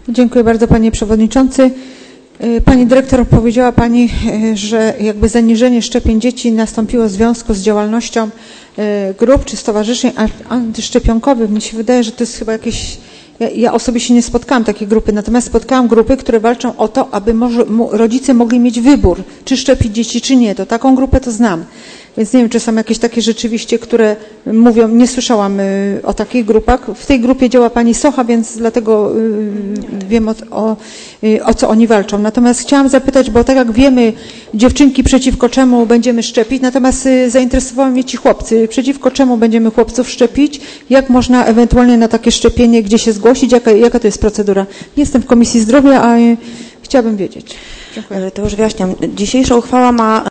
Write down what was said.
Dziękuję bardzo, panie przewodniczący. Pani dyrektor, powiedziała pani, że jakby zaniżenie szczepień dzieci nastąpiło w związku z działalnością grup czy stowarzyszeń antyszczepionkowych. Mi się wydaje, że to jest chyba jakieś... Ja osobiście nie spotkałam takiej grupy, natomiast spotkałam grupy, które walczą o to, aby rodzice mogli mieć wybór, czy szczepić dzieci, czy nie. To taką grupę to znam. Więc nie wiem, czy są jakieś takie rzeczywiście, które mówią, nie słyszałam o takich grupach. W tej grupie działa pani Socha, więc dlatego wiem o co oni walczą. Natomiast chciałam zapytać, bo tak jak wiemy, dziewczynki przeciwko czemu będziemy szczepić, natomiast zainteresowały mnie ci chłopcy. Przeciwko czemu będziemy chłopców szczepić? Jak można ewentualnie na takie szczepienie gdzie się zgłosić? Jaka to jest procedura? Nie jestem w Komisji Zdrowia, a chciałabym wiedzieć. Dziękuję. To już wyjaśniam. Dzisiejsza uchwała ma